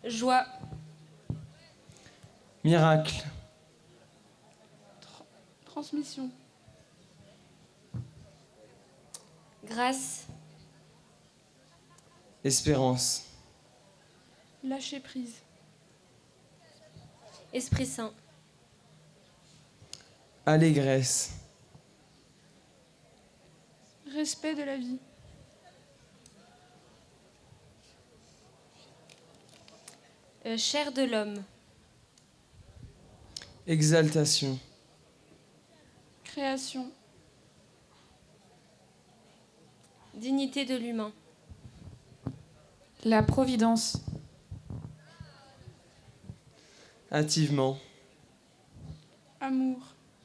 Joie. Miracle. Transmission. Grâce. Espérance. Lâcher prise. Esprit Saint. Allégresse. Respect de la vie. Chair de l'homme. Exaltation. Création. Dignité de l'humain. La providence. Hâtivement. Amour.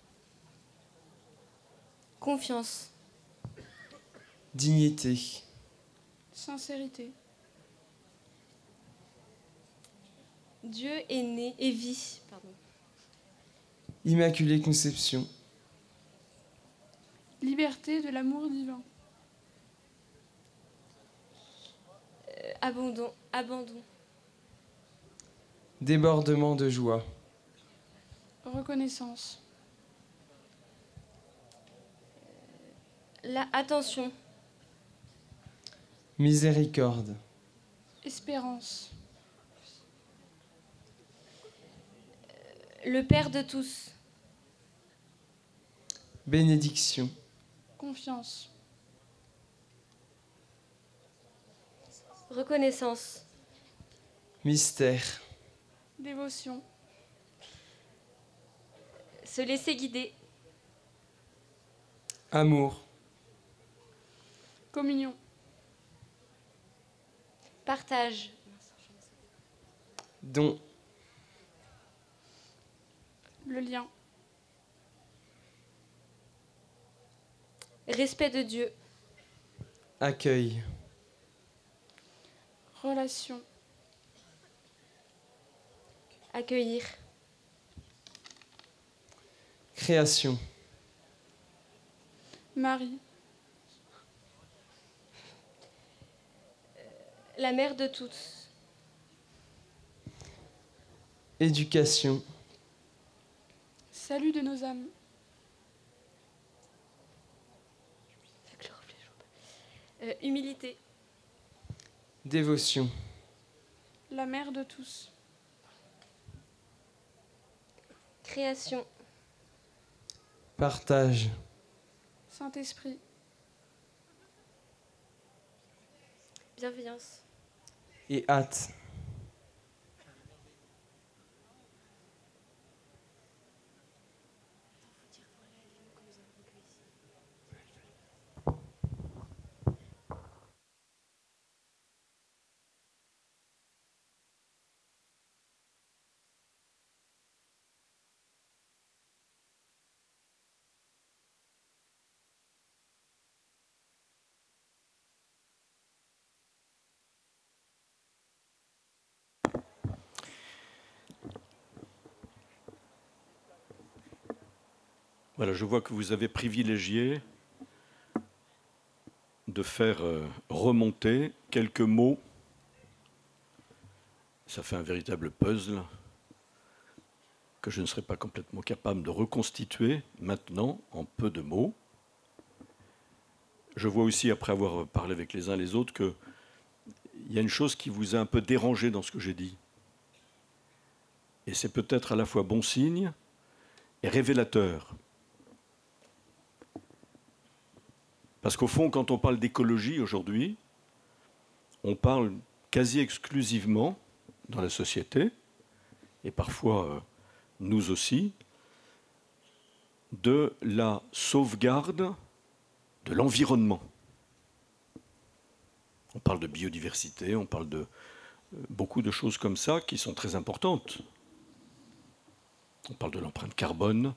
Confiance. Dignité. Sincérité. Dieu est né et vie. Pardon. Immaculée Conception. Liberté de l'amour divin. Abandon. Abandon. Débordement de joie. Reconnaissance. Attention. Miséricorde. Espérance. Le Père de tous. Bénédiction. Confiance. Reconnaissance. Mystère. Dévotion. Se laisser guider. Amour. Communion. Partage. Don. Le lien. Respect de Dieu. Accueil. Relation. Accueillir. Création. Marie. La mère de tous. Éducation. Salut de nos âmes. Humilité. Dévotion. La mère de tous. Création. Partage. Saint-Esprit. Bienveillance. Et hâte. Voilà, je vois que vous avez privilégié de faire remonter quelques mots. Ça fait un véritable puzzle que je ne serai pas complètement capable de reconstituer maintenant en peu de mots. Je vois aussi, après avoir parlé avec les uns et les autres, qu'il y a une chose qui vous a un peu dérangé dans ce que j'ai dit. Et c'est peut-être à la fois bon signe et révélateur. Parce qu'au fond, quand on parle d'écologie aujourd'hui, on parle quasi exclusivement dans la société, et parfois nous aussi, de la sauvegarde de l'environnement. On parle de biodiversité, on parle de beaucoup de choses comme ça qui sont très importantes. On parle de l'empreinte carbone.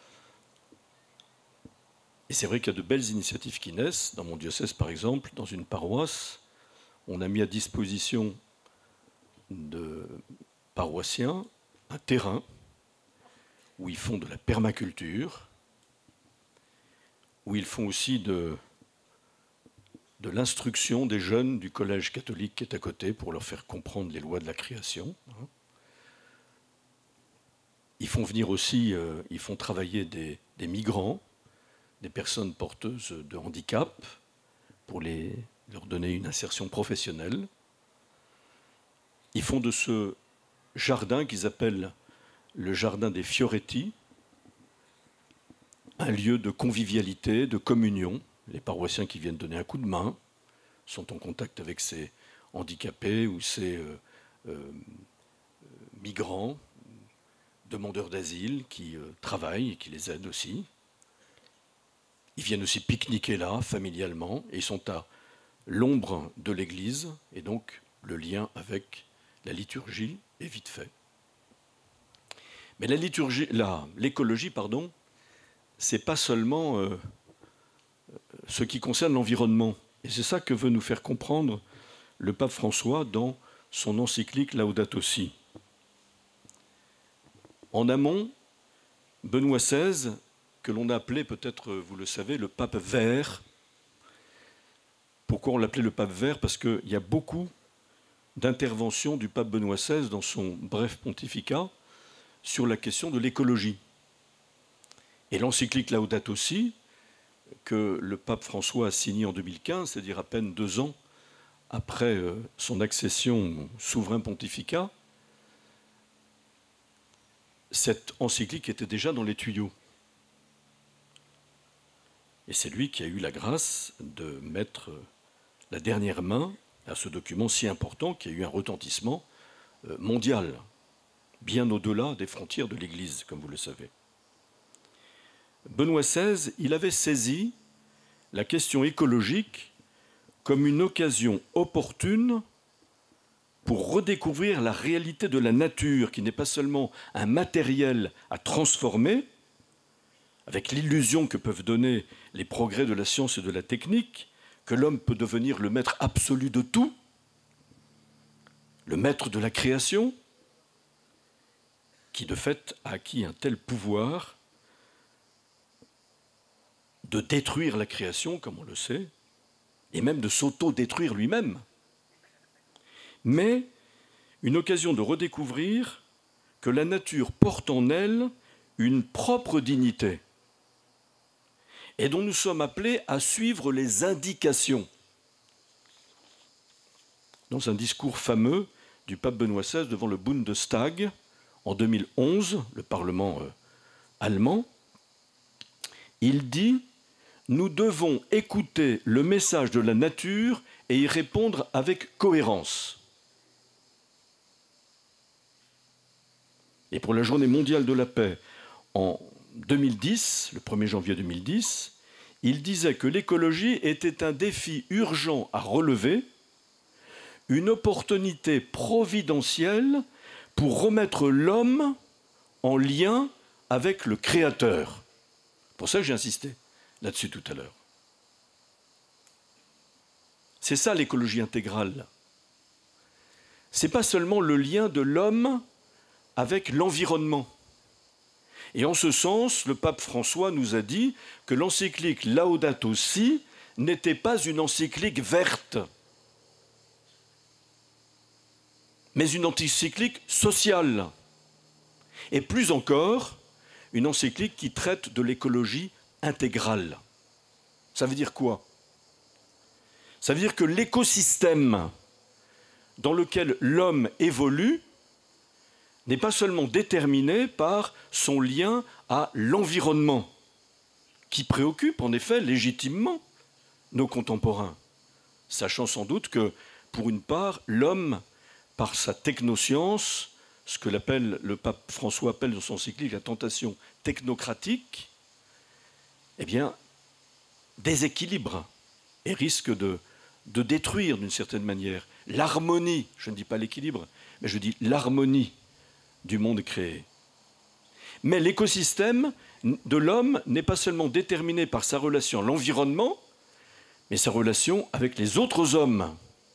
Et c'est vrai qu'il y a de belles initiatives qui naissent. Dans mon diocèse, par exemple, dans une paroisse, on a mis à disposition de paroissiens un terrain où ils font de la permaculture, où ils font aussi de l'instruction des jeunes du collège catholique qui est à côté pour leur faire comprendre les lois de la création. Ils font venir aussi, ils font travailler des migrants, des personnes porteuses de handicap, pour leur donner une insertion professionnelle. Ils font de ce jardin qu'ils appellent le jardin des Fioretti un lieu de convivialité, de communion. Les paroissiens qui viennent donner un coup de main sont en contact avec ces handicapés ou ces migrants, demandeurs d'asile qui travaillent et qui les aident aussi. Ils viennent aussi pique-niquer là, familialement, et ils sont à l'ombre de l'église, et donc le lien avec la liturgie est vite fait. Mais l'écologie, c'est pas seulement ce qui concerne l'environnement. Et c'est ça que veut nous faire comprendre le pape François dans son encyclique Laudato Si. En amont, Benoît XVI, que l'on a appelé peut-être, vous le savez, le pape vert. Pourquoi on l'appelait le pape vert? Parce qu'il y a beaucoup d'interventions du pape Benoît XVI dans son bref pontificat sur la question de l'écologie. Et l'encyclique Laudato Si, que le pape François a signé en 2015, c'est-à-dire à peine 2 ans après son accession au souverain pontificat, cette encyclique était déjà dans les tuyaux. Et c'est lui qui a eu la grâce de mettre la dernière main à ce document si important qui a eu un retentissement mondial, bien au-delà des frontières de l'Église, comme vous le savez. Benoît XVI, il avait saisi la question écologique comme une occasion opportune pour redécouvrir la réalité de la nature, qui n'est pas seulement un matériel à transformer, avec l'illusion que peuvent donner les progrès de la science et de la technique, que l'homme peut devenir le maître absolu de tout, le maître de la création, qui de fait a acquis un tel pouvoir de détruire la création, comme on le sait, et même de s'auto-détruire lui-même. Mais une occasion de redécouvrir que la nature porte en elle une propre dignité et dont nous sommes appelés à suivre les indications. Dans un discours fameux du pape Benoît XVI devant le Bundestag en 2011, le Parlement allemand, il dit « Nous devons écouter le message de la nature et y répondre avec cohérence ». Et pour la Journée mondiale de la paix, en 2010, le 1er janvier 2010, il disait que l'écologie était un défi urgent à relever, une opportunité providentielle pour remettre l'homme en lien avec le Créateur. C'est pour ça que j'ai insisté là-dessus tout à l'heure. C'est ça l'écologie intégrale. Ce n'est pas seulement le lien de l'homme avec l'environnement. Et en ce sens, le pape François nous a dit que l'encyclique Laudato Si n'était pas une encyclique verte, mais une encyclique sociale. Et plus encore, une encyclique qui traite de l'écologie intégrale. Ça veut dire quoi? Ça veut dire que l'écosystème dans lequel l'homme évolue n'est pas seulement déterminé par son lien à l'environnement, qui préoccupe en effet légitimement nos contemporains, sachant sans doute que, pour une part, l'homme, par sa technoscience, ce que le pape François appelle dans son encyclique la tentation technocratique, eh bien, déséquilibre et risque de détruire d'une certaine manière l'harmonie, je ne dis pas l'équilibre, mais je dis l'harmonie du monde créé. Mais l'écosystème de l'homme n'est pas seulement déterminé par sa relation à l'environnement, mais sa relation avec les autres hommes.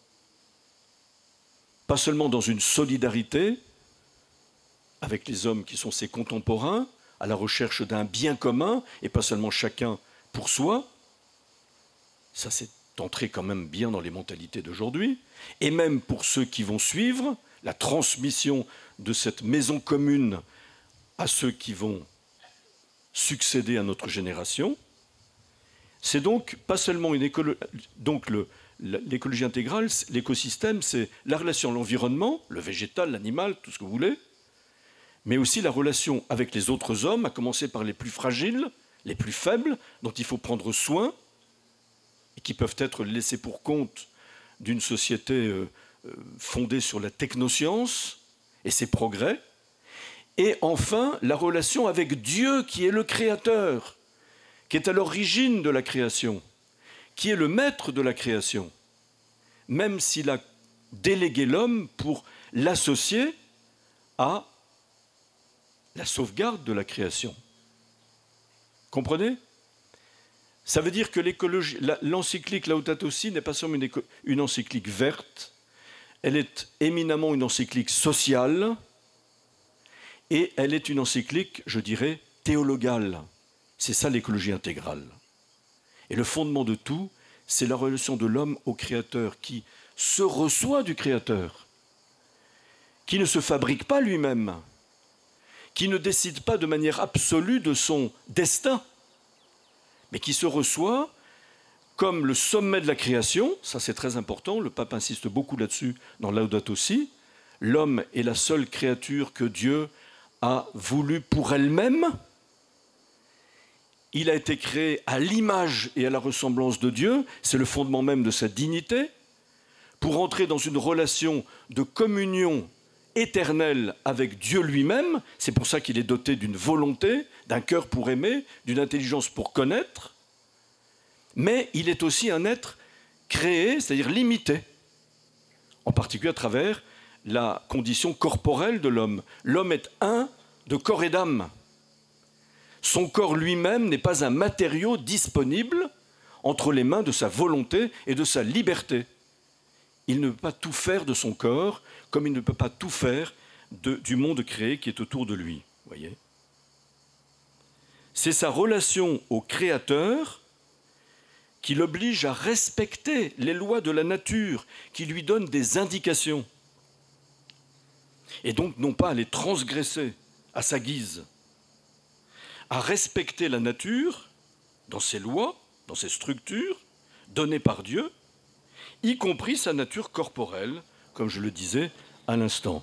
Pas seulement dans une solidarité avec les hommes qui sont ses contemporains, à la recherche d'un bien commun, et pas seulement chacun pour soi. Ça, c'est entrer quand même bien dans les mentalités d'aujourd'hui, et même pour ceux qui vont suivre, la transmission de cette maison commune à ceux qui vont succéder à notre génération. C'est donc pas seulement une écologie. Donc l'écologie intégrale, l'écosystème, c'est la relation à l'environnement, le végétal, l'animal, tout ce que vous voulez, mais aussi la relation avec les autres hommes, à commencer par les plus fragiles, les plus faibles, dont il faut prendre soin, et qui peuvent être laissés pour compte d'une société fondée sur la technoscience et ses progrès. Et enfin, la relation avec Dieu, qui est le Créateur, qui est à l'origine de la création, qui est le maître de la création, même s'il a délégué l'homme pour l'associer à la sauvegarde de la création. Comprenez ? Ça veut dire que l'encyclique Laudato Si n'est pas seulement une encyclique verte, elle est éminemment une encyclique sociale et elle est une encyclique, je dirais, théologale. C'est ça l'écologie intégrale. Et le fondement de tout, c'est la relation de l'homme au Créateur qui se reçoit du Créateur, qui ne se fabrique pas lui-même, qui ne décide pas de manière absolue de son destin, mais qui se reçoit comme le sommet de la création. Ça c'est très important, le pape insiste beaucoup là-dessus dans Laudato Si. L'homme est la seule créature que Dieu a voulu pour elle-même. Il a été créé à l'image et à la ressemblance de Dieu, c'est le fondement même de sa dignité, pour entrer dans une relation de communion éternelle avec Dieu lui-même. C'est pour ça qu'il est doté d'une volonté, d'un cœur pour aimer, d'une intelligence pour connaître. Mais il est aussi un être créé, c'est-à-dire limité, en particulier à travers la condition corporelle de l'homme. L'homme est un de corps et d'âme. Son corps lui-même n'est pas un matériau disponible entre les mains de sa volonté et de sa liberté. Il ne peut pas tout faire de son corps, comme il ne peut pas tout faire du monde créé qui est autour de lui. Voyez ? C'est sa relation au Créateur qui l'oblige à respecter les lois de la nature, qui lui donne des indications, et donc non pas à les transgresser à sa guise, à respecter la nature dans ses lois, dans ses structures, données par Dieu, y compris sa nature corporelle, comme je le disais à l'instant.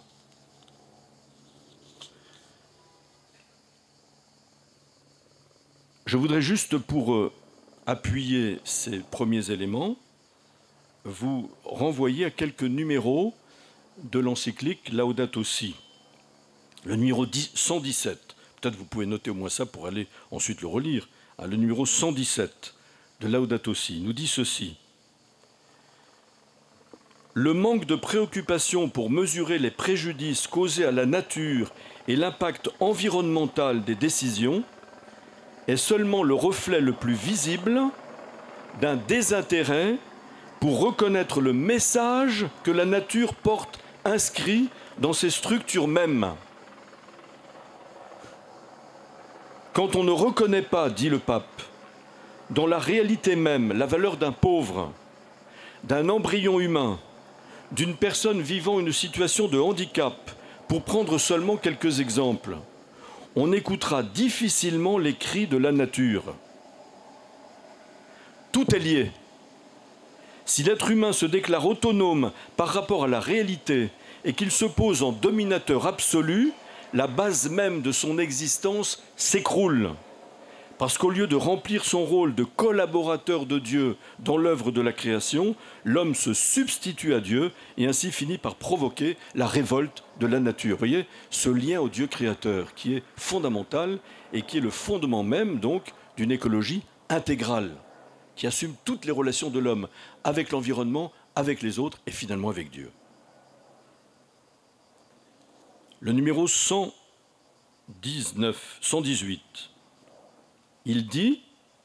Je voudrais juste, pour appuyer ces premiers éléments, vous renvoyer à quelques numéros de l'encyclique Laudato Si. Le numéro 117, peut-être vous pouvez noter au moins ça pour aller ensuite le relire. Le numéro 117 de Laudato Si nous dit ceci. Le manque de préoccupation pour mesurer les préjudices causés à la nature et l'impact environnemental des décisions est seulement le reflet le plus visible d'un désintérêt pour reconnaître le message que la nature porte inscrit dans ses structures mêmes. Quand on ne reconnaît pas, dit le pape, dans la réalité même la valeur d'un pauvre, d'un embryon humain, d'une personne vivant une situation de handicap, pour prendre seulement quelques exemples, on écoutera difficilement les cris de la nature. Tout est lié. Si l'être humain se déclare autonome par rapport à la réalité et qu'il se pose en dominateur absolu, la base même de son existence s'écroule. Parce qu'au lieu de remplir son rôle de collaborateur de Dieu dans l'œuvre de la création, l'homme se substitue à Dieu et ainsi finit par provoquer la révolte de la nature. Vous voyez, ce lien au Dieu créateur qui est fondamental et qui est le fondement même donc d'une écologie intégrale, qui assume toutes les relations de l'homme avec l'environnement, avec les autres et finalement avec Dieu. Le numéro 118. Il dit,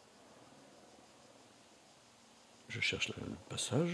je cherche le passage,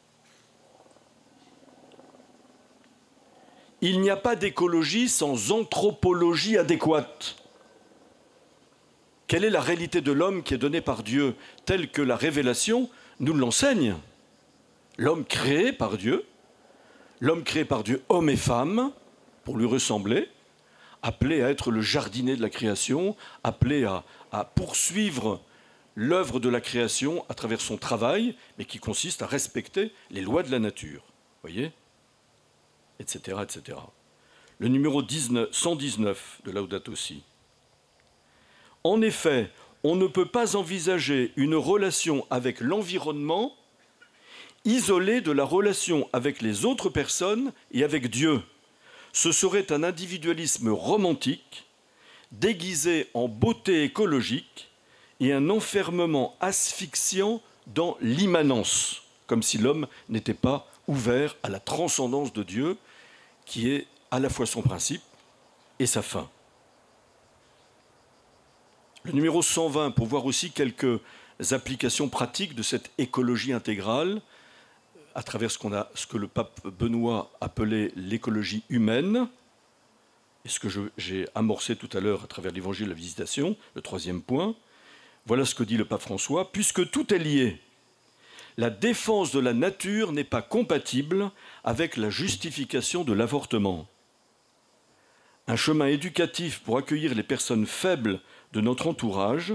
il n'y a pas d'écologie sans anthropologie adéquate. Quelle est la réalité de l'homme qui est donnée par Dieu, telle que la révélation nous l'enseigne. L'homme créé par Dieu, homme et femme, pour lui ressembler, appelé à être le jardinier de la création, appelé à poursuivre l'œuvre de la création à travers son travail, mais qui consiste à respecter les lois de la nature. Voyez ? Etc., etc. Le numéro 119 de Laudato Si. En effet, on ne peut pas envisager une relation avec l'environnement isolée de la relation avec les autres personnes et avec Dieu. Ce serait un individualisme romantique, déguisé en beauté écologique et un enfermement asphyxiant dans l'immanence, comme si l'homme n'était pas ouvert à la transcendance de Dieu, qui est à la fois son principe et sa fin. Le numéro 120, pour voir aussi quelques applications pratiques de cette écologie intégrale, à travers ce que le pape Benoît appelait l'écologie humaine, et ce que j'ai amorcé tout à l'heure à travers l'évangile de la Visitation, le 3e point. Voilà ce que dit le pape François. Puisque tout est lié, la défense de la nature n'est pas compatible avec la justification de l'avortement. Un chemin éducatif pour accueillir les personnes faibles de notre entourage,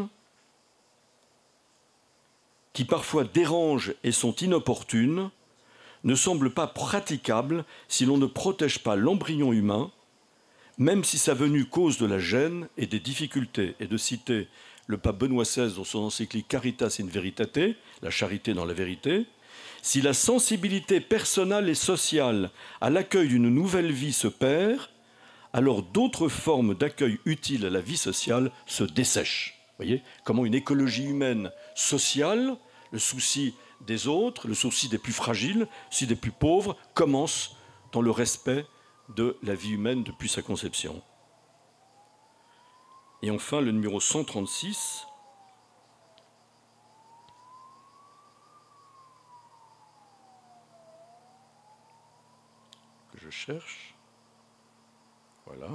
qui parfois dérangent et sont inopportunes, ne semble pas praticable si l'on ne protège pas l'embryon humain, même si sa venue cause de la gêne et des difficultés. Et de citer le pape Benoît XVI dans son encyclique Caritas in Veritate, la charité dans la vérité, si la sensibilité personnelle et sociale à l'accueil d'une nouvelle vie se perd, alors d'autres formes d'accueil utiles à la vie sociale se dessèchent. Vous voyez comment une écologie humaine sociale, le souci des autres, le souci des plus fragiles, le souci des plus pauvres, commence dans le respect de la vie humaine depuis sa conception. Et enfin, le numéro 136, que je cherche. Voilà.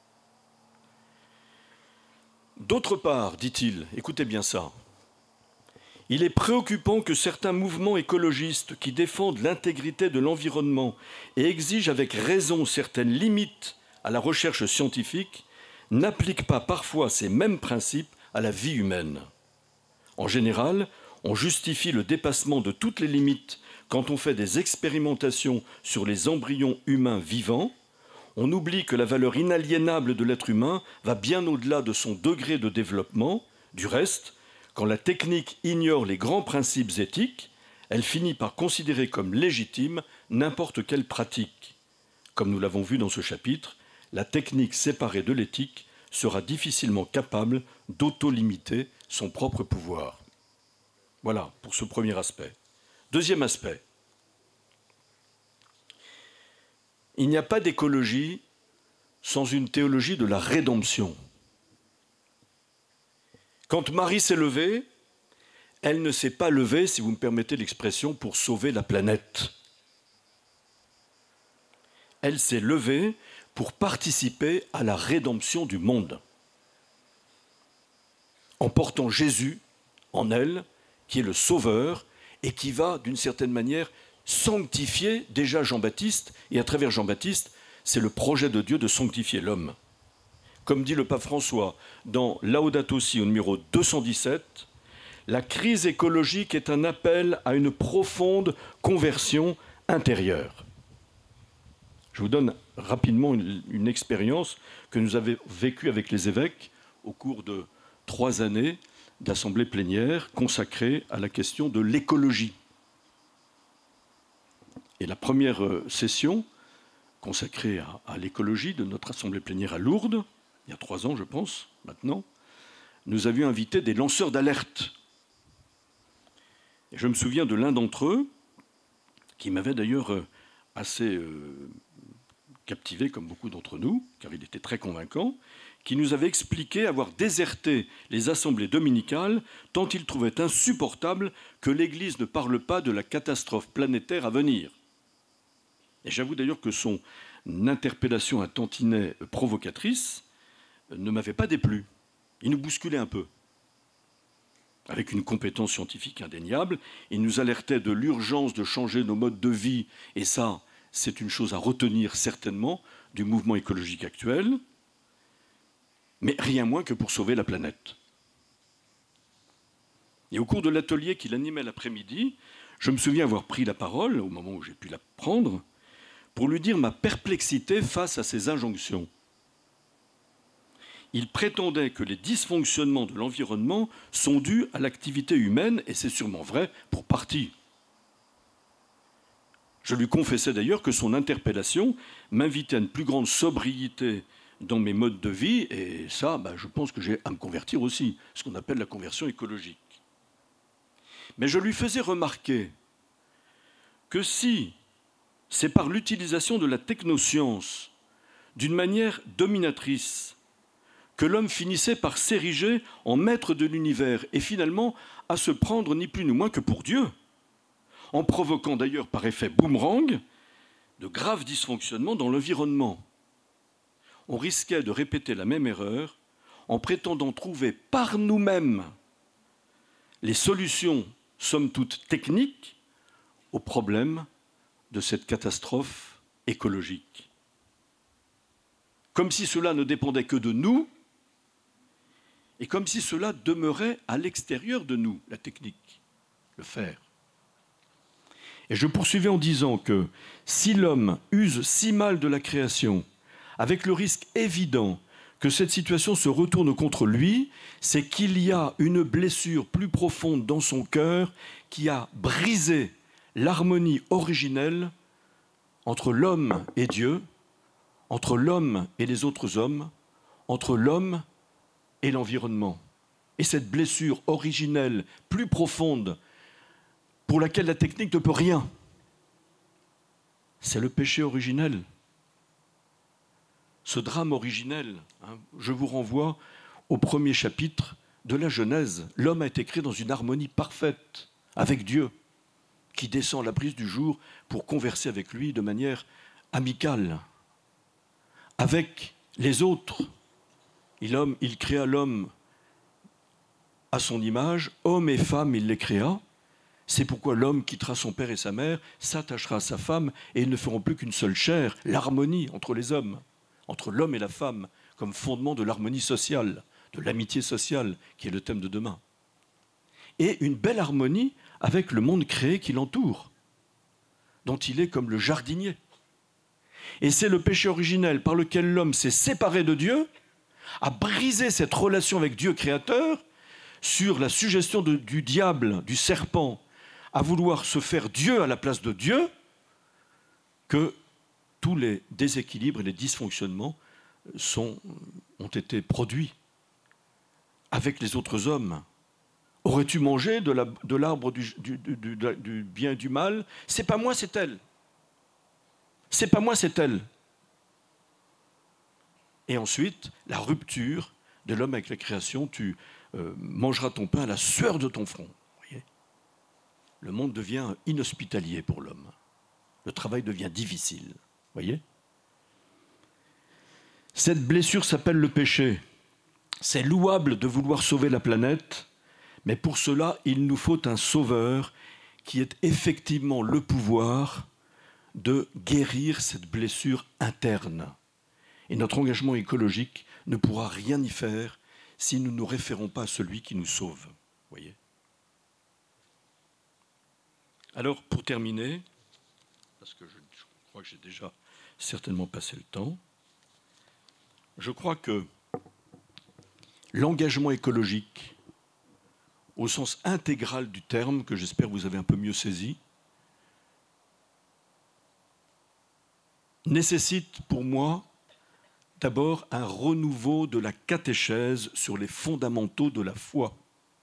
D'autre part, dit-il, écoutez bien ça, il est préoccupant que certains mouvements écologistes qui défendent l'intégrité de l'environnement et exigent avec raison certaines limites à la recherche scientifique n'appliquent pas parfois ces mêmes principes à la vie humaine. En général, on justifie le dépassement de toutes les limites quand on fait des expérimentations sur les embryons humains vivants. On oublie que la valeur inaliénable de l'être humain va bien au-delà de son degré de développement. Du reste, quand la technique ignore les grands principes éthiques, elle finit par considérer comme légitime n'importe quelle pratique. Comme nous l'avons vu dans ce chapitre, la technique séparée de l'éthique sera difficilement capable d'auto-limiter son propre pouvoir. Voilà pour ce premier aspect. Deuxième aspect. Il n'y a pas d'écologie sans une théologie de la rédemption. Quand Marie s'est levée, elle ne s'est pas levée, si vous me permettez l'expression, pour sauver la planète. Elle s'est levée pour participer à la rédemption du monde, en portant Jésus en elle, qui est le Sauveur, et qui va, d'une certaine manière, sanctifier déjà Jean-Baptiste, et à travers Jean-Baptiste, c'est le projet de Dieu de sanctifier l'homme. Comme dit le pape François dans Laudato Si au numéro 217, la crise écologique est un appel à une profonde conversion intérieure. Je vous donne rapidement une expérience que nous avons vécue avec les évêques au cours de 3 années d'assemblée plénière consacrée à la question de l'écologie. Et la première session consacrée à l'écologie de notre assemblée plénière à Lourdes, il y a 3 ans, je pense, maintenant, nous avions invité des lanceurs d'alerte. Et je me souviens de l'un d'entre eux, qui m'avait d'ailleurs assez captivé, comme beaucoup d'entre nous, car il était très convaincant, qui nous avait expliqué avoir déserté les assemblées dominicales tant il trouvait insupportable que l'Église ne parle pas de la catastrophe planétaire à venir. Et j'avoue d'ailleurs que son interpellation un tantinet provocatrice ne m'avait pas déplu. Il nous bousculait un peu. avec une compétence scientifique indéniable. Il nous alertait de l'urgence de changer nos modes de vie, et ça, c'est une chose à retenir certainement du mouvement écologique actuel, mais rien moins que pour sauver la planète. Et au cours de l'atelier qu'il animait l'après-midi, je me souviens avoir pris la parole, au moment où j'ai pu la prendre, pour lui dire ma perplexité face à ces injonctions. Il prétendait que les dysfonctionnements de l'environnement sont dus à l'activité humaine, et c'est sûrement vrai pour partie. Je lui confessais d'ailleurs que son interpellation m'invitait à une plus grande sobriété dans mes modes de vie, et ça, je pense que j'ai à me convertir aussi, ce qu'on appelle la conversion écologique. Mais je lui faisais remarquer que si c'est par l'utilisation de la technoscience d'une manière dominatrice que l'homme finissait par s'ériger en maître de l'univers et finalement à se prendre ni plus ni moins que pour Dieu, en provoquant d'ailleurs par effet boomerang de graves dysfonctionnements dans l'environnement. On risquait de répéter la même erreur en prétendant trouver par nous-mêmes les solutions, somme toute techniques, aux problèmes de cette catastrophe écologique. Comme si cela ne dépendait que de nous, et comme si cela demeurait à l'extérieur de nous, la technique, le faire. Et je poursuivais en disant que si l'homme use si mal de la création, avec le risque évident que cette situation se retourne contre lui, c'est qu'il y a une blessure plus profonde dans son cœur qui a brisé l'harmonie originelle entre l'homme et Dieu, entre l'homme et les autres hommes, entre l'homme et l'environnement. Et cette blessure originelle, plus profonde, pour laquelle la technique ne peut rien, c'est le péché originel. Ce drame originel, je vous renvoie au premier chapitre de la Genèse. L'homme a été créé dans une harmonie parfaite avec Dieu, qui descend à la brise du jour pour converser avec lui de manière amicale. Avec les autres, il créa l'homme à son image, homme et femme, il les créa. C'est pourquoi l'homme quittera son père et sa mère, s'attachera à sa femme, et ils ne feront plus qu'une seule chair, l'harmonie entre les hommes, entre l'homme et la femme, comme fondement de l'harmonie sociale, de l'amitié sociale, qui est le thème de demain. Et une belle harmonie avec le monde créé qui l'entoure, dont il est comme le jardinier. Et c'est le péché originel par lequel l'homme s'est séparé de Dieu, a brisé cette relation avec Dieu créateur, sur la suggestion du diable, du serpent, à vouloir se faire Dieu à la place de Dieu, que tous les déséquilibres et les dysfonctionnements ont été produits avec les autres hommes. Aurais-tu mangé de l'arbre du bien et du mal? C'est pas moi, c'est elle. C'est pas moi, c'est elle. Et ensuite, la rupture de l'homme avec la création, tu mangeras ton pain à la sueur de ton front. Voyez, le monde devient inhospitalier pour l'homme. Le travail devient difficile. Voyez, cette blessure s'appelle le péché. C'est louable de vouloir sauver la planète, mais pour cela, il nous faut un sauveur qui ait effectivement le pouvoir de guérir cette blessure interne. Et notre engagement écologique ne pourra rien y faire si nous ne nous référons pas à celui qui nous sauve. Voyez. Alors, pour terminer, parce que je crois que j'ai déjà certainement passé le temps, je crois que l'engagement écologique, au sens intégral du terme, que j'espère vous avez un peu mieux saisi, nécessite pour moi d'abord un renouveau de la catéchèse sur les fondamentaux de la foi.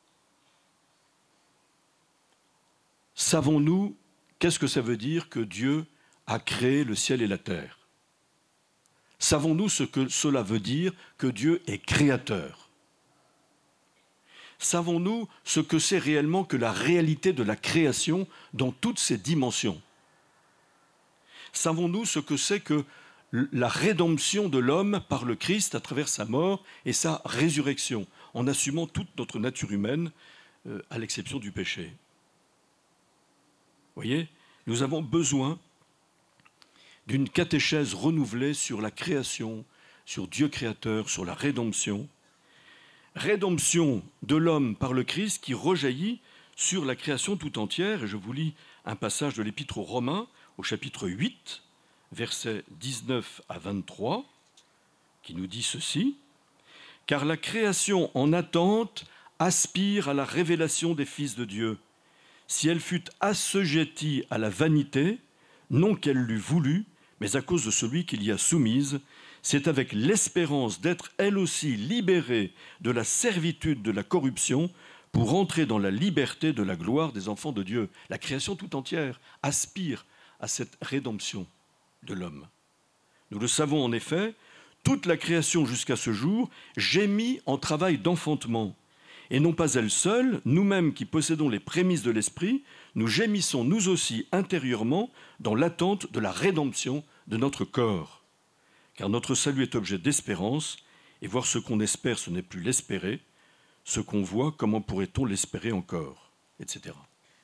Savons-nous qu'est-ce que ça veut dire que Dieu a créé le ciel et la terre? Savons-nous ce que cela veut dire que Dieu est créateur? Savons-nous ce que c'est réellement que la réalité de la création dans toutes ses dimensions? Savons-nous ce que c'est que la rédemption de l'homme par le Christ à travers sa mort et sa résurrection, en assumant toute notre nature humaine à l'exception du péché. Vous voyez, nous avons besoin d'une catéchèse renouvelée sur la création, sur Dieu créateur, sur la rédemption. Rédemption de l'homme par le Christ qui rejaillit sur la création tout entière. Et je vous lis un passage de l'Épître aux Romains, au chapitre 8, versets 19 à 23, qui nous dit ceci. « Car la création en attente aspire à la révélation des fils de Dieu. Si elle fut assujettie à la vanité, non qu'elle l'eût voulu, mais à cause de celui qui l'y a soumise, c'est avec l'espérance d'être elle aussi libérée de la servitude de la corruption pour entrer dans la liberté de la gloire des enfants de Dieu. » La création tout entière aspire à cette rédemption de l'homme. Nous le savons en effet, toute la création jusqu'à ce jour gémit en travail d'enfantement. Et non pas elle seule, nous-mêmes qui possédons les prémices de l'Esprit, nous gémissons nous aussi intérieurement dans l'attente de la rédemption de notre corps. Car notre salut est objet d'espérance, et voir ce qu'on espère, ce n'est plus l'espérer. Ce qu'on voit, comment pourrait-on l'espérer encore, etc.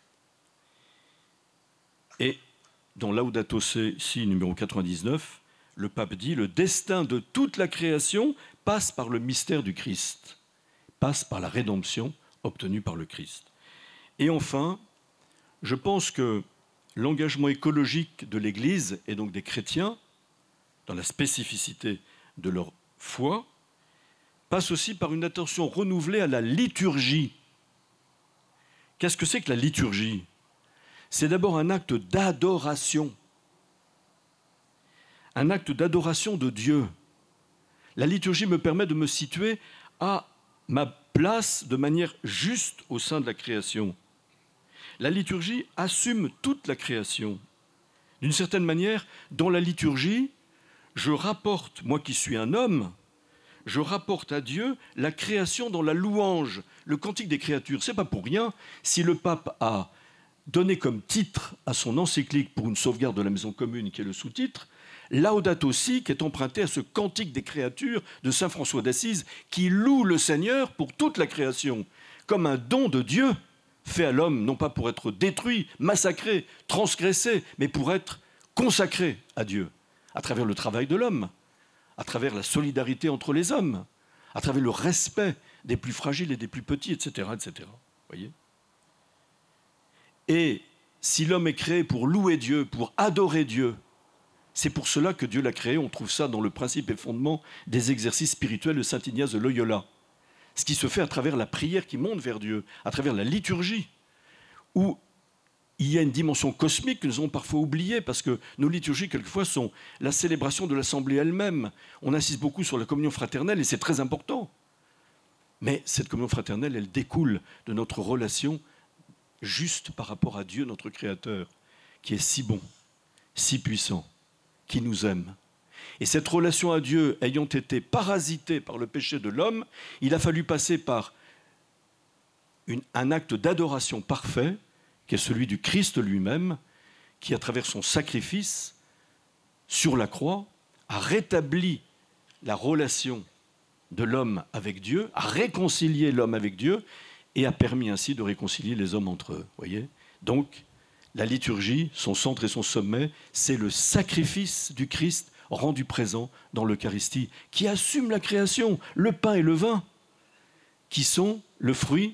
Et dans Laudato Si numéro 99, le pape dit « Le destin de toute la création passe par le mystère du Christ, passe par la rédemption obtenue par le Christ. » Et enfin, je pense que l'engagement écologique de l'Église, et donc des chrétiens, dans la spécificité de leur foi, passe aussi par une attention renouvelée à la liturgie. Qu'est-ce que c'est que la liturgie ? C'est d'abord un acte d'adoration. Un acte d'adoration de Dieu. La liturgie me permet de me situer à ma place de manière juste au sein de la création. La liturgie assume toute la création. D'une certaine manière, dans la liturgie, je rapporte, moi qui suis un homme, je rapporte à Dieu la création dans la louange, le cantique des créatures. Ce n'est pas pour rien si le pape a donné comme titre à son encyclique pour une sauvegarde de la maison commune, qui est le sous-titre, Laudato Si, qui est emprunté à ce cantique des créatures de saint François d'Assise, qui loue le Seigneur pour toute la création, comme un don de Dieu fait à l'homme, non pas pour être détruit, massacré, transgressé, mais pour être consacré à Dieu, à travers le travail de l'homme, à travers la solidarité entre les hommes, à travers le respect des plus fragiles et des plus petits, etc. etc. Voyez ? Et si l'homme est créé pour louer Dieu, pour adorer Dieu, c'est pour cela que Dieu l'a créé. On trouve ça dans le principe et fondement des exercices spirituels de saint Ignace de Loyola. Ce qui se fait à travers la prière qui monte vers Dieu, à travers la liturgie, où il y a une dimension cosmique que nous avons parfois oubliée, parce que nos liturgies, quelquefois, sont la célébration de l'Assemblée elle-même. On insiste beaucoup sur la communion fraternelle, et c'est très important. Mais cette communion fraternelle, elle découle de notre relation juste par rapport à Dieu, notre Créateur, qui est si bon, si puissant, qui nous aime. Et cette relation à Dieu ayant été parasitée par le péché de l'homme, il a fallu passer par un acte d'adoration parfait, qui est celui du Christ lui-même, qui, à travers son sacrifice sur la croix, a rétabli la relation de l'homme avec Dieu, a réconcilié l'homme avec Dieu, et a permis ainsi de réconcilier les hommes entre eux. Voyez ? Donc, la liturgie, son centre et son sommet, c'est le sacrifice du Christ rendu présent dans l'Eucharistie, qui assume la création, le pain et le vin, qui sont le fruit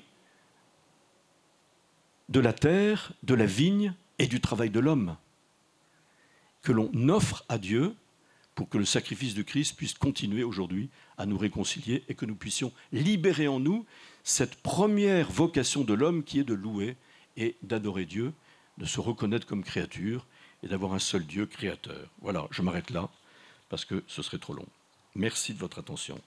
de la terre, de la vigne et du travail de l'homme, que l'on offre à Dieu pour que le sacrifice du Christ puisse continuer aujourd'hui à nous réconcilier et que nous puissions libérer en nous cette première vocation de l'homme qui est de louer et d'adorer Dieu, de se reconnaître comme créature et d'avoir un seul Dieu créateur. Voilà, je m'arrête là parce que ce serait trop long. Merci de votre attention.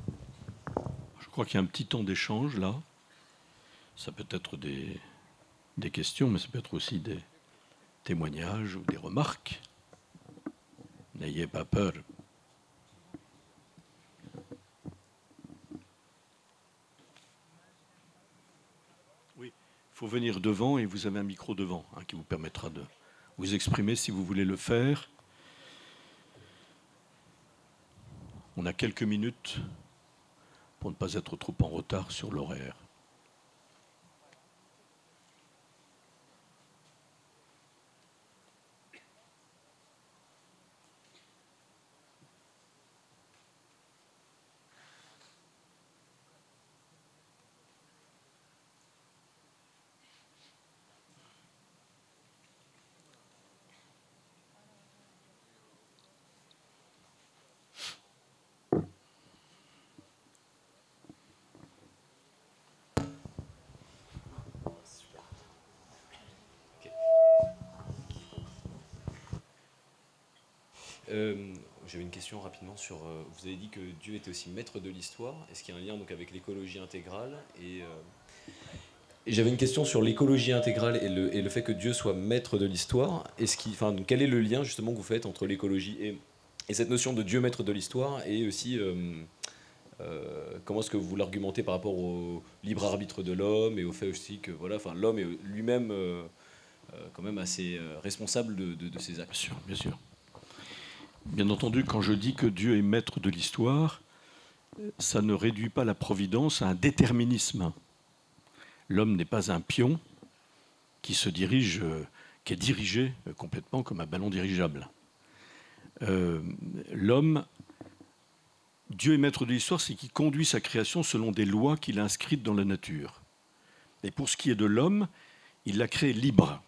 Je crois qu'il y a un petit temps d'échange là. Ça peut être des des questions, mais ça peut être aussi des témoignages ou des remarques. N'ayez pas peur. Oui, il faut venir devant et vous avez un micro devant qui vous permettra de vous exprimer si vous voulez le faire. On a quelques minutes pour ne pas être trop en retard sur l'horaire. J'avais une question rapidement sur. Vous avez dit que Dieu était aussi maître de l'histoire. Est-ce qu'il y a un lien donc avec l'écologie intégrale et j'avais une question sur l'écologie intégrale et le fait que Dieu soit maître de l'histoire. Quel est le lien justement que vous faites entre l'écologie et cette notion de Dieu maître de l'histoire et aussi comment est-ce que vous l'argumentez par rapport au libre arbitre de l'homme et au fait aussi que l'homme est lui-même quand même assez responsable de ses actes. Bien sûr, bien sûr. Bien entendu, quand je dis que Dieu est maître de l'histoire, ça ne réduit pas la providence à un déterminisme. L'homme n'est pas un pion qui se dirige, qui est dirigé complètement comme un ballon dirigeable. L'homme, Dieu est maître de l'histoire, c'est qu'il conduit sa création selon des lois qu'il a inscrites dans la nature. Et pour ce qui est de l'homme, il l'a créé libre.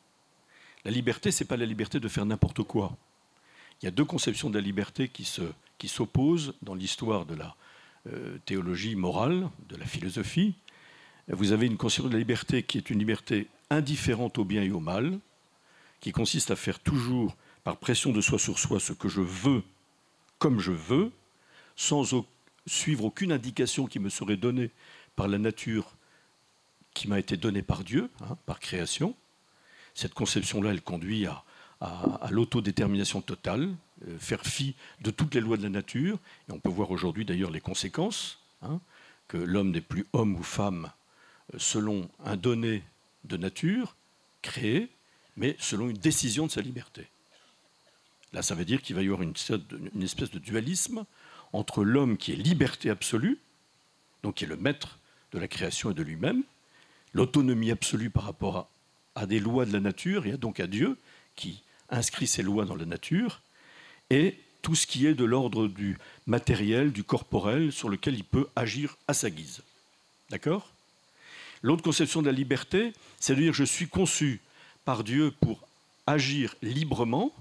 La liberté, ce n'est pas la liberté de faire n'importe quoi. Il y a deux conceptions de la liberté qui s'opposent dans l'histoire de la théologie morale, de la philosophie. Vous avez une conception de la liberté qui est une liberté indifférente au bien et au mal, qui consiste à faire toujours par pression de soi sur soi ce que je veux, comme je veux, sans suivre aucune indication qui me serait donnée par la nature qui m'a été donnée par Dieu, par création. Cette conception-là, elle conduit à l'autodétermination totale, faire fi de toutes les lois de la nature. Et on peut voir aujourd'hui d'ailleurs les conséquences, que l'homme n'est plus homme ou femme selon un donné de nature créé, mais selon une décision de sa liberté. Là, ça veut dire qu'il va y avoir une espèce de dualisme entre l'homme qui est liberté absolue, donc qui est le maître de la création et de lui-même, l'autonomie absolue par rapport à des lois de la nature, et donc à Dieu, qui inscrit ces lois dans la nature, et tout ce qui est de l'ordre du matériel, du corporel, sur lequel il peut agir à sa guise. D'accord ? L'autre conception de la liberté, c'est de dire je suis conçu par Dieu pour agir librement,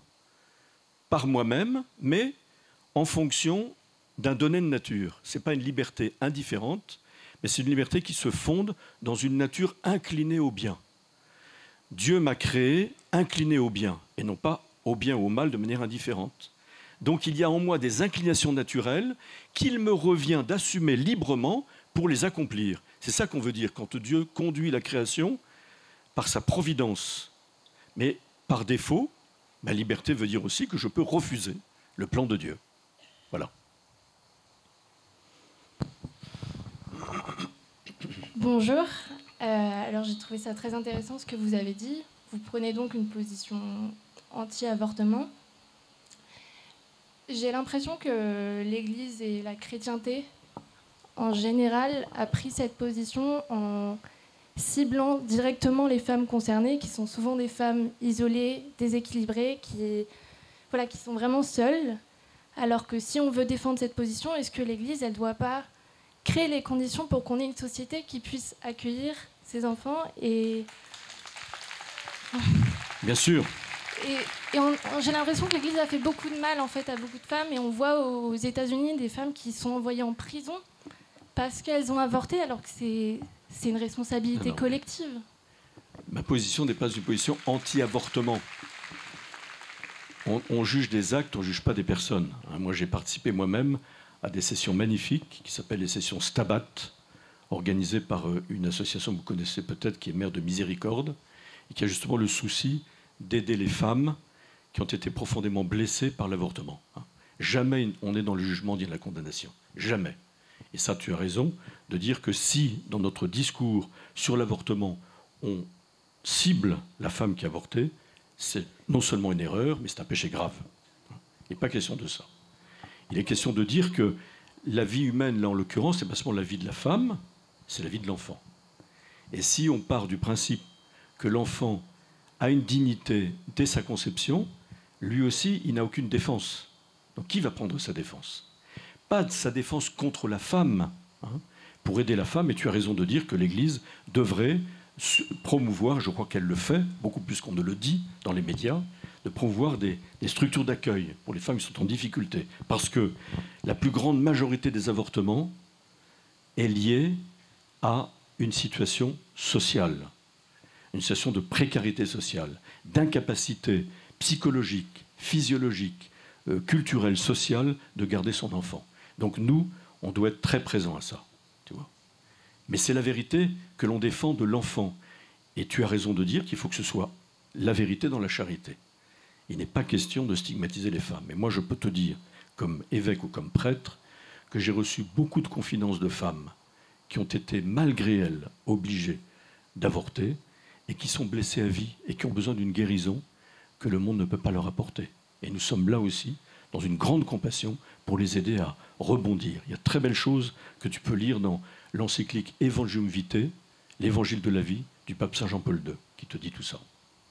par moi-même, mais en fonction d'un donné de nature. Ce n'est pas une liberté indifférente, mais c'est une liberté qui se fonde dans une nature inclinée au bien. Dieu m'a créé incliné au bien, et non pas au bien ou au mal de manière indifférente. Donc il y a en moi des inclinations naturelles qu'il me revient d'assumer librement pour les accomplir. C'est ça qu'on veut dire quand Dieu conduit la création par sa providence. Mais par défaut, ma liberté veut dire aussi que je peux refuser le plan de Dieu. Voilà. Bonjour. Alors j'ai trouvé ça très intéressant ce que vous avez dit. Vous prenez donc une position anti-avortement. J'ai l'impression que l'Église et la chrétienté, en général, a pris cette position en ciblant directement les femmes concernées, qui sont souvent des femmes isolées, déséquilibrées, qui sont vraiment seules. Alors que si on veut défendre cette position, est-ce que l'Église, elle ne doit pas créer les conditions pour qu'on ait une société qui puisse accueillir ces enfants et... Bien sûr. Et j'ai l'impression que l'Église a fait beaucoup de mal en fait, à beaucoup de femmes. Et on voit aux États-Unis des femmes qui sont envoyées en prison parce qu'elles ont avorté, alors que c'est une responsabilité collective. Ma position n'est pas une position anti-avortement. On juge des actes, on ne juge pas des personnes. Moi, j'ai participé moi-même à des sessions magnifiques qui s'appellent les sessions Stabat organisée par une association que vous connaissez peut-être, qui est Mère de Miséricorde, et qui a justement le souci d'aider les femmes qui ont été profondément blessées par l'avortement. Jamais on est dans le jugement ni la condamnation. Jamais. Et ça, tu as raison de dire que si, dans notre discours sur l'avortement, on cible la femme qui a avorté, c'est non seulement une erreur, mais c'est un péché grave. Il n'est pas question de ça. Il est question de dire que la vie humaine, là en l'occurrence, c'est pas seulement la vie de la femme, c'est la vie de l'enfant. Et si on part du principe que l'enfant a une dignité dès sa conception, lui aussi, il n'a aucune défense. Donc qui va prendre sa défense? Pas de sa défense contre la femme, pour aider la femme, et tu as raison de dire que l'Église devrait promouvoir, je crois qu'elle le fait, beaucoup plus qu'on ne le dit dans les médias, de promouvoir des structures d'accueil pour les femmes qui sont en difficulté. Parce que la plus grande majorité des avortements est liée à une situation sociale, une situation de précarité sociale, d'incapacité psychologique, physiologique, culturelle, sociale de garder son enfant. Donc nous, on doit être très présents à ça. Tu vois. Mais c'est la vérité que l'on défend de l'enfant. Et tu as raison de dire qu'il faut que ce soit la vérité dans la charité. Il n'est pas question de stigmatiser les femmes. Et moi, je peux te dire, comme évêque ou comme prêtre, que j'ai reçu beaucoup de confidences de femmes qui ont été, malgré elles, obligées d'avorter et qui sont blessées à vie et qui ont besoin d'une guérison que le monde ne peut pas leur apporter. Et nous sommes là aussi dans une grande compassion pour les aider à rebondir. Il y a de très belles choses que tu peux lire dans l'encyclique Evangelium Vitae, l'évangile de la vie du pape Saint Jean-Paul II, qui te dit tout ça.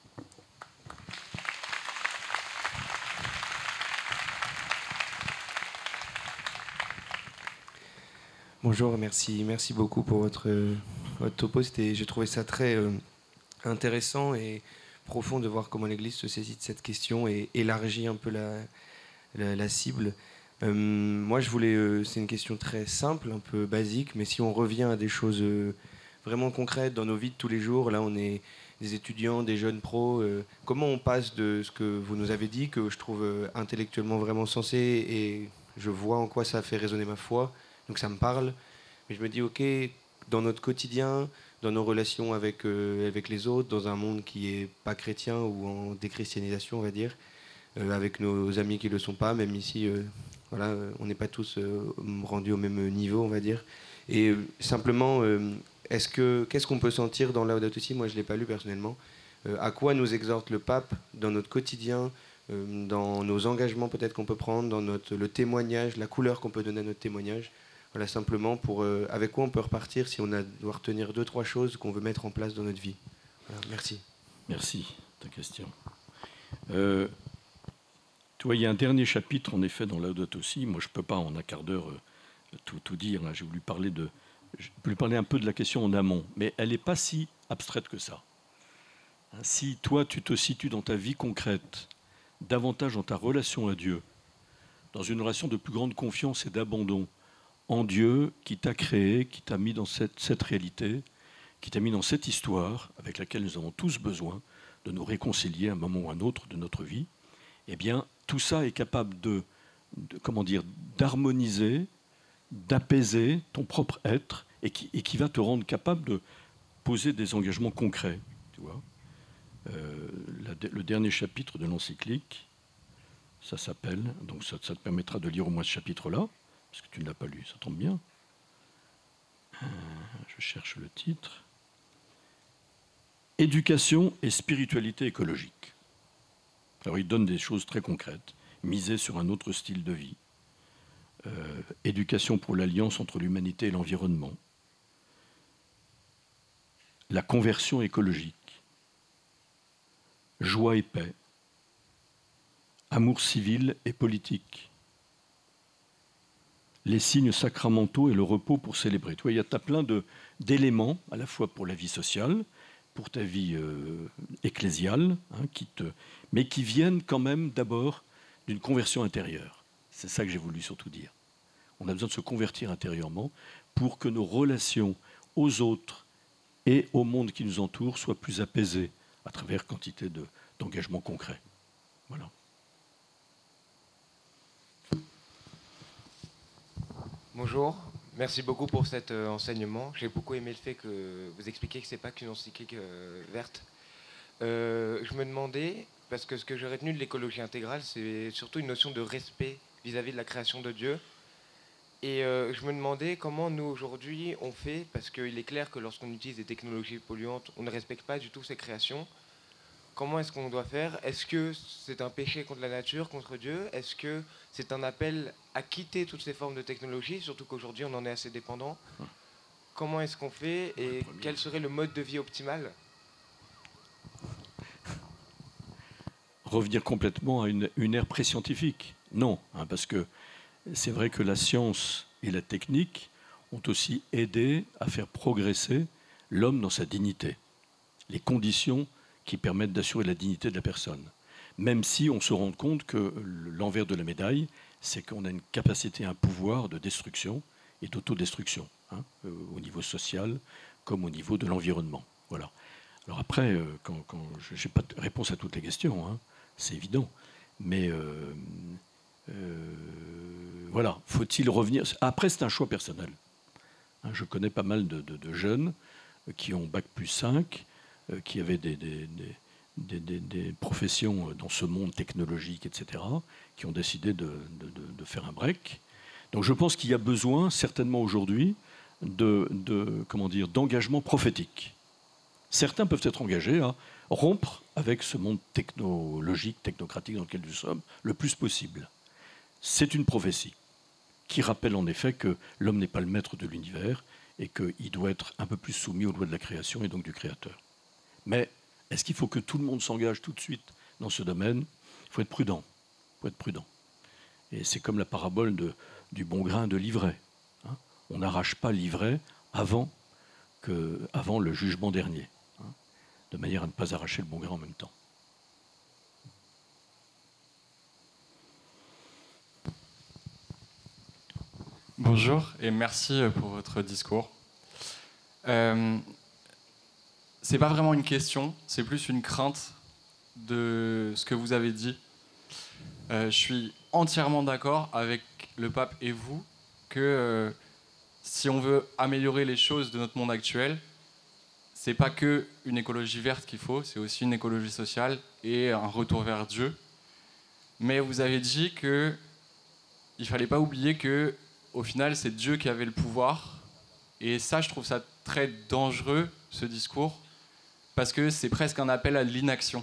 Bonjour, merci beaucoup pour votre topo. J'ai trouvé ça très intéressant et profond de voir comment l'Église se saisit de cette question et élargit un peu la cible. Moi, c'est une question très simple, un peu basique, mais si on revient à des choses vraiment concrètes dans nos vies de tous les jours, là on est des étudiants, des jeunes pros, comment on passe de ce que vous nous avez dit, que je trouve intellectuellement vraiment sensé et je vois en quoi ça fait résonner ma foi, donc ça me parle, mais je me dis ok, dans notre quotidien, dans nos relations avec les autres, dans un monde qui n'est pas chrétien ou en déchristianisation on va dire, avec nos amis qui ne le sont pas, même ici voilà, on n'est pas tous rendus au même niveau on va dire, et simplement qu'est-ce qu'on peut sentir dans Laudato Si? Moi je ne l'ai pas lu personnellement. À quoi nous exhorte le pape dans notre quotidien, dans nos engagements peut-être qu'on peut prendre, dans le témoignage, la couleur qu'on peut donner à notre témoignage. Voilà, simplement avec quoi on peut repartir si on doit retenir 2-3 choses qu'on veut mettre en place dans notre vie. Voilà, merci. Merci de ta question. Tu vois, il y a un dernier chapitre, en effet, dans Laudato Si. Moi, je ne peux pas, en un quart d'heure, tout dire. Là, j'ai voulu parler un peu de la question en amont, mais elle n'est pas si abstraite que ça. Si toi, tu te situes dans ta vie concrète, davantage dans ta relation à Dieu, dans une relation de plus grande confiance et d'abandon en Dieu qui t'a créé, qui t'a mis dans cette réalité, qui t'a mis dans cette histoire avec laquelle nous avons tous besoin de nous réconcilier à un moment ou à un autre de notre vie, eh bien, tout ça est capable d'harmoniser, d'apaiser ton propre être et qui va te rendre capable de poser des engagements concrets. Tu vois, le dernier chapitre de l'encyclique, ça s'appelle, donc ça te permettra de lire au moins ce chapitre-là, parce que tu ne l'as pas lu, ça tombe bien. Je cherche le titre. Éducation et spiritualité écologique. Alors il donne des choses très concrètes. Miser sur un autre style de vie. Éducation pour l'alliance entre l'humanité et l'environnement. La conversion écologique. Joie et paix. Amour civil et politique. Les signes sacramentaux et le repos pour célébrer. Tu vois, tu as plein d'éléments, à la fois pour la vie sociale, pour ta vie ecclésiale, mais qui viennent quand même d'abord d'une conversion intérieure. C'est ça que j'ai voulu surtout dire. On a besoin de se convertir intérieurement pour que nos relations aux autres et au monde qui nous entoure soient plus apaisées à travers quantité d'engagements concrets. Voilà. Bonjour, Merci beaucoup pour cet enseignement. J'ai beaucoup aimé le fait que vous expliquiez que ce n'est pas qu'une encyclique verte. Je me demandais, parce que ce que j'ai retenu de l'écologie intégrale, c'est surtout une notion de respect vis-à-vis de la création de Dieu. Et je me demandais comment nous, aujourd'hui, on fait, parce qu'il est clair que lorsqu'on utilise des technologies polluantes, on ne respecte pas du tout ces créations. Comment est-ce qu'on doit faire? Est-ce que c'est un péché contre la nature, contre Dieu? Est-ce que c'est un appel à quitter toutes ces formes de technologie, surtout qu'aujourd'hui on en est assez dépendant? Comment est-ce qu'on fait et quel serait le mode de vie optimal? Revenir complètement à une ère pré-scientifique? Non, hein, parce que c'est vrai que la science et la technique ont aussi aidé à faire progresser l'homme dans sa dignité, les conditions qui permettent d'assurer la dignité de la personne. Même si on se rend compte que l'envers de la médaille, c'est qu'on a une capacité, un pouvoir de destruction et d'autodestruction, hein, au niveau social comme au niveau de l'environnement. Voilà. Alors après, je n'ai pas de réponse à toutes les questions, hein, c'est évident, mais voilà, faut-il revenir? Après, c'est un choix personnel. Hein, je connais pas mal de jeunes qui ont Bac+5, qui avaient des professions dans ce monde technologique, etc., qui ont décidé de faire un break. Donc je pense qu'il y a besoin, certainement aujourd'hui, d'engagement prophétique. Certains peuvent être engagés à rompre avec ce monde technologique, technocratique dans lequel nous sommes, le plus possible. C'est une prophétie qui rappelle en effet que l'homme n'est pas le maître de l'univers et qu'il doit être un peu plus soumis aux lois de la création et donc du Créateur. Mais est-ce qu'il faut que tout le monde s'engage tout de suite dans ce domaine? Il faut être prudent. Et c'est comme la parabole du bon grain de l'ivraie. Hein, on n'arrache pas l'ivraie avant le jugement dernier, hein, de manière à ne pas arracher le bon grain en même temps. Bonjour et merci pour votre discours. C'est pas vraiment une question, c'est plus une crainte de ce que vous avez dit. Je suis entièrement d'accord avec le pape et vous que si on veut améliorer les choses de notre monde actuel, c'est pas que une écologie verte qu'il faut, c'est aussi une écologie sociale et un retour vers Dieu. Mais vous avez dit que il fallait pas oublier que au final c'est Dieu qui avait le pouvoir, et ça je trouve ça très dangereux, ce discours, parce que c'est presque un appel à l'inaction.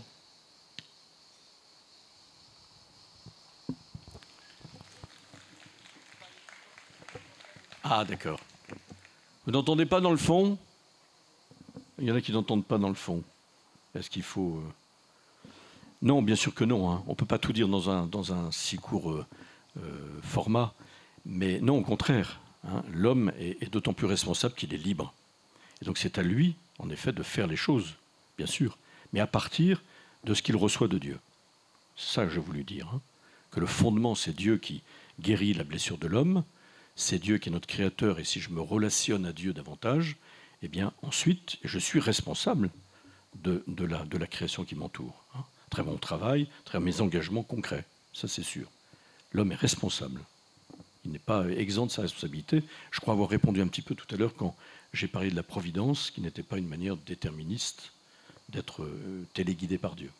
Ah, d'accord. Vous n'entendez pas dans le fond? Il y en a qui n'entendent pas dans le fond. Est-ce qu'il faut... Non, bien sûr que non. Hein. On ne peut pas tout dire dans un si court format. Mais non, au contraire. Hein, l'homme est d'autant plus responsable qu'il est libre. Et donc c'est à lui, en effet, de faire les choses, bien sûr, mais à partir de ce qu'il reçoit de Dieu. C'est ça que j'ai voulu dire. Hein. Que le fondement, c'est Dieu qui guérit la blessure de l'homme, c'est Dieu qui est notre créateur, et si je me relationne à Dieu davantage, eh bien ensuite, je suis responsable de la création qui m'entoure. Hein. À travers mon travail, à travers mes engagements concrets, ça c'est sûr. L'homme est responsable. Il n'est pas exempt de sa responsabilité. Je crois avoir répondu un petit peu tout à l'heure quand j'ai parlé de la providence, qui n'était pas une manière déterministe d'être téléguidé par Dieu.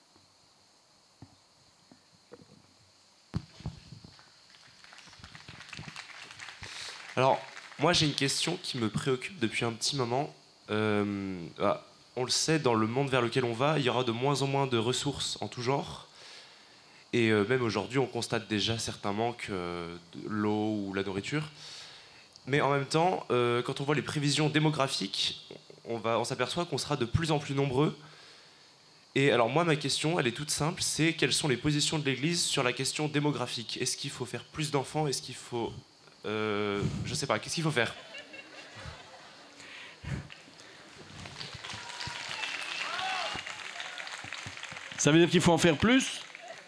Alors, moi j'ai une question qui me préoccupe depuis un petit moment. On le sait, dans le monde vers lequel on va, il y aura de moins en moins de ressources en tout genre. Et même aujourd'hui, on constate déjà certains manques de l'eau ou la nourriture. Mais en même temps, quand on voit les prévisions démographiques, on s'aperçoit qu'on sera de plus en plus nombreux. Et alors moi, ma question, elle est toute simple, c'est quelles sont les positions de l'Église sur la question démographique? Est-ce qu'il faut faire plus d'enfants? Est-ce qu'il faut... je sais pas, qu'est-ce qu'il faut faire? Ça veut dire qu'il faut en faire plus?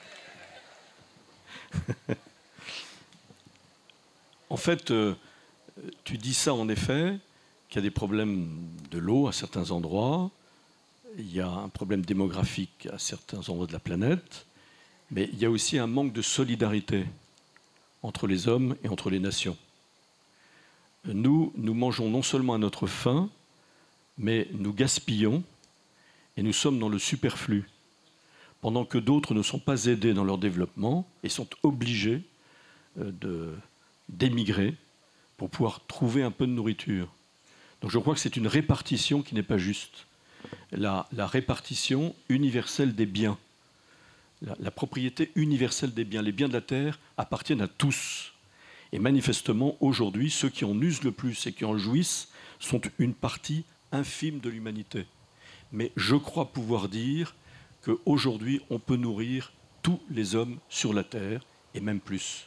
En fait, tu dis ça en effet, qu'il y a des problèmes de l'eau à certains endroits, il y a un problème démographique à certains endroits de la planète, mais il y a aussi un manque de solidarité entre les hommes et entre les nations. nous mangeons non seulement à notre faim, mais nous gaspillons et nous sommes dans le superflu, pendant que d'autres ne sont pas aidés dans leur développement et sont obligés d'émigrer pour pouvoir trouver un peu de nourriture. Donc je crois que c'est une répartition qui n'est pas juste. La répartition universelle des biens, la propriété universelle des biens, les biens de la terre appartiennent à tous. Et manifestement, aujourd'hui, ceux qui en usent le plus et qui en jouissent sont une partie infime de l'humanité. Mais je crois pouvoir dire qu'aujourd'hui, on peut nourrir tous les hommes sur la terre, et même plus.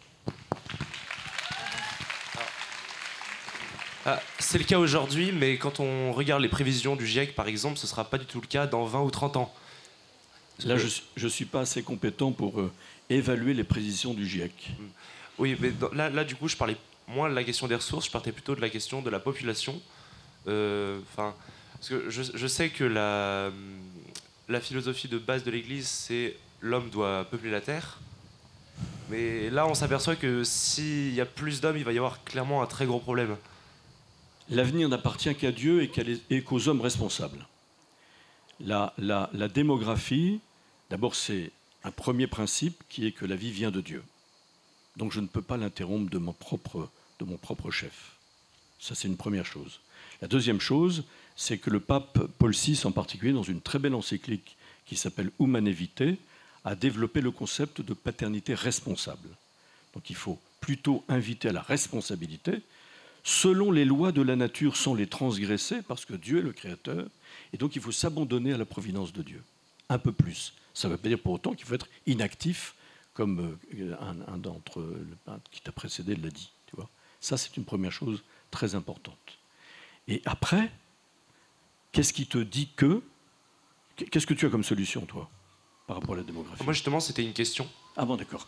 C'est le cas aujourd'hui, mais quand on regarde les prévisions du GIEC, par exemple, ce ne sera pas du tout le cas dans 20 ou 30 ans. Là, je ne suis pas assez compétent pour évaluer les prévisions du GIEC. Oui, mais là, du coup, je parlais moins de la question des ressources, je partais plutôt de la question de la population. Parce que je sais que la philosophie de base de l'Église, c'est l'homme doit peupler la terre. Mais là, on s'aperçoit que s'il y a plus d'hommes, il va y avoir clairement un très gros problème. L'avenir n'appartient qu'à Dieu et qu'aux hommes responsables. La démographie, d'abord, c'est un premier principe qui est que la vie vient de Dieu. Donc je ne peux pas l'interrompre de mon propre chef. Ça, c'est une première chose. La deuxième chose, c'est que le pape Paul VI, en particulier, dans une très belle encyclique qui s'appelle Humanae Vitae, a développé le concept de paternité responsable. Donc il faut plutôt inviter à la responsabilité, selon les lois de la nature, sans les transgresser, parce que Dieu est le Créateur, et donc il faut s'abandonner à la providence de Dieu. Un peu plus. Ça ne veut pas dire pour autant qu'il faut être inactif, comme un d'entre qui t'a précédé l'a dit. Tu vois. Ça, c'est une première chose très importante. Et après, qu'est-ce qui te dit que... Qu'est-ce que tu as comme solution, toi, par rapport à la démographie ? Moi, justement, c'était une question. Ah bon, d'accord.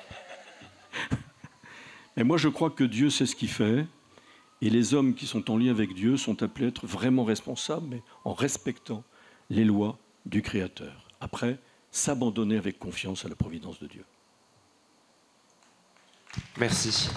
Mais moi, je crois que Dieu sait ce qu'il fait, et les hommes qui sont en lien avec Dieu sont appelés à être vraiment responsables, mais en respectant les lois du Créateur. Après, s'abandonner avec confiance à la providence de Dieu. Merci.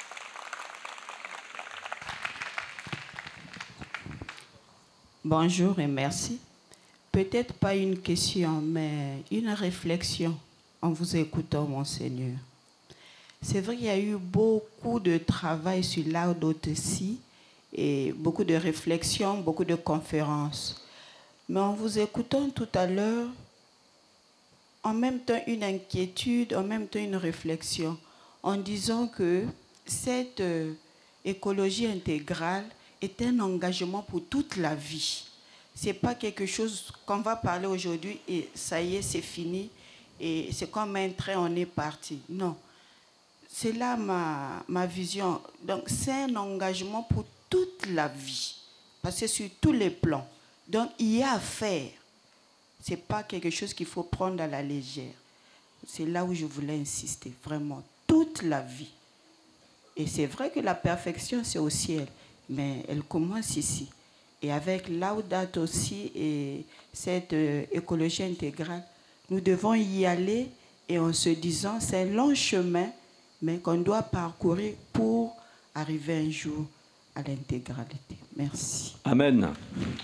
Bonjour et merci. Peut-être pas une question, mais une réflexion en vous écoutant, Monseigneur. C'est vrai qu'il y a eu beaucoup de travail sur Laudato Si et beaucoup de réflexions, beaucoup de conférences. Mais en vous écoutant tout à l'heure, en même temps une inquiétude, en même temps une réflexion, en disant que cette écologie intégrale est un engagement pour toute la vie. Ce n'est pas quelque chose qu'on va parler aujourd'hui et ça y est, c'est fini et c'est comme un train, on est parti. Non. C'est là ma vision. Donc, c'est un engagement pour toute la vie, parce que sur tous les plans. Donc, il y a à faire. Ce n'est pas quelque chose qu'il faut prendre à la légère. C'est là où je voulais insister, vraiment, toute la vie. Et c'est vrai que la perfection, c'est au ciel, mais elle commence ici. Et avec Laudato Si et cette écologie intégrale, nous devons y aller et en se disant, c'est un long chemin, mais qu'on doit parcourir pour arriver un jour à l'intégralité. Merci. Amen.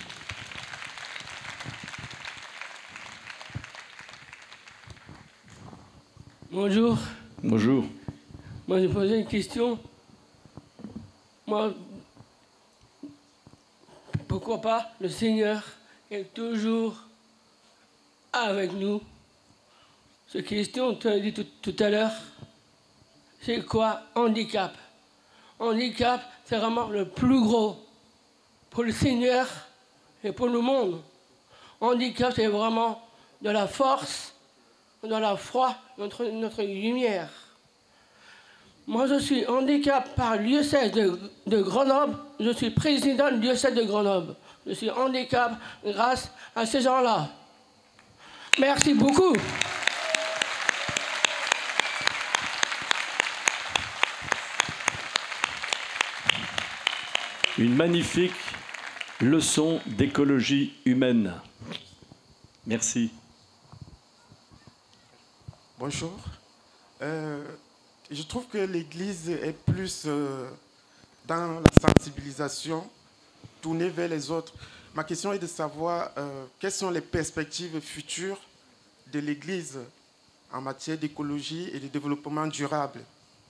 Bonjour. Bonjour. Moi, j'ai posé une question. Moi, pourquoi pas le Seigneur est toujours avec nous. Cette question, tu as dit tout à l'heure, c'est quoi handicap? Handicap, c'est vraiment le plus gros pour le Seigneur et pour le monde. Handicap, c'est vraiment de la force, de la foi, notre lumière. Moi, je suis handicap par le diocèse de Grenoble. Je suis président du diocèse de Grenoble. Je suis handicap grâce à ces gens-là. Merci beaucoup. Une magnifique leçon d'écologie humaine. Merci. Bonjour. Je trouve que l'Église est plus dans la sensibilisation tournée vers les autres. Ma question est de savoir quelles sont les perspectives futures de l'Église en matière d'écologie et de développement durable.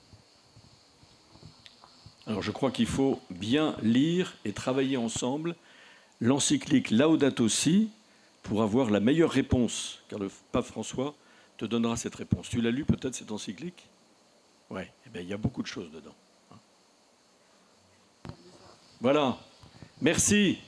Alors je crois qu'il faut bien lire et travailler ensemble l'encyclique Laudato Si pour avoir la meilleure réponse, car le pape François te donnera cette réponse. Tu l'as lu peut-être cette encyclique ? Oui, eh bien, il y a beaucoup de choses dedans. Voilà, merci.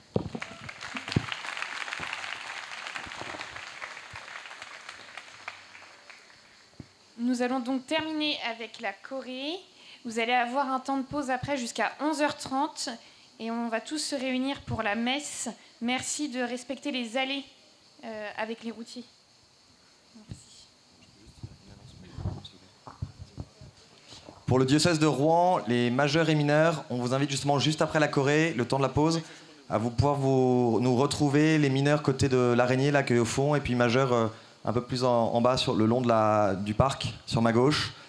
Nous allons donc terminer avec la Corée. Vous allez avoir un temps de pause après jusqu'à 11h30 et on va tous se réunir pour la messe. Merci de respecter les allées avec les routiers. Merci. Pour le diocèse de Rouen, les majeurs et mineurs, on vous invite justement juste après la Corée, le temps de la pause, à pouvoir nous retrouver, les mineurs côté de l'araignée, là, qui est au fond, et puis majeurs un peu plus en bas, sur le long du parc, sur ma gauche.